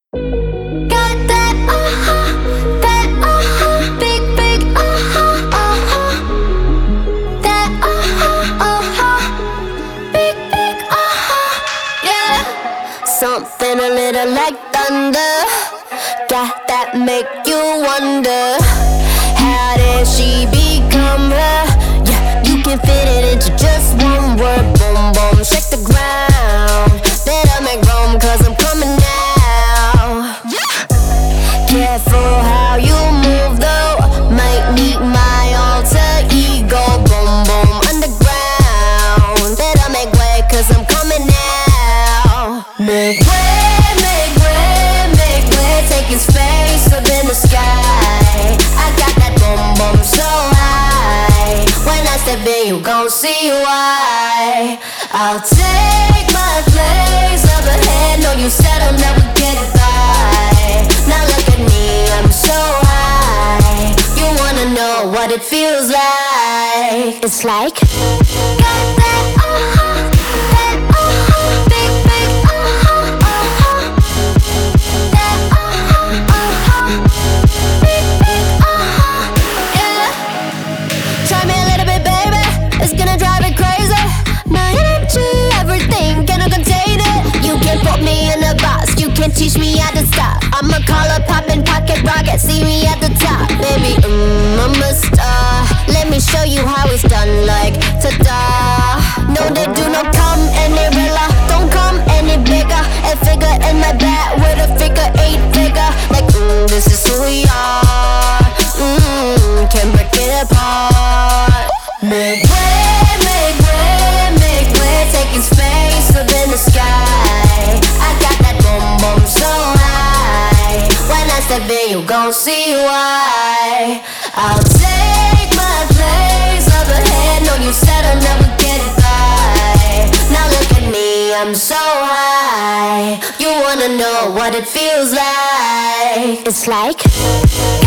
Got that big, big that big, big yeah. Something a little like thunder, got that make you wonder, how did she become her? Yeah, you can fit it into just one word, boom, boom, shake the ground. Better make room, cause I'm coming now. Careful how you move though, might need my alter ego, boom, boom, underground. Better make way, cause I'm coming now. Make way, make way, make way, taking space up in the sky. I got that boom, boom so high, when I step in you gon' see why. I'll take my place up ahead, know you said I'll never get by. Now look at me, I'm so high. You wanna know what it feels like? It's like got that big, big that big, big yeah. Try me a little bit, baby, it's gonna drive it crazy. My energy, everything, cannot contain it. You can't put me in a box, you can't teach me how to stop. I'm a collar poppin' pocket rocket, see me at the top. Baby, I'm a star, let me show you how it's done, like ta-da. No, they do not come any realer, don't come any bigger. A figure in my back with a figure 8 figure. Like, this is who we are, can't break it apart. Make way, make way, make way, taking space up in the sky. I got that boom, boom so high, when I step in you gon' see why. I'll take my place up ahead, know you said I'll never get by. Now look at me, I'm so high. You wanna know what it feels like? It's like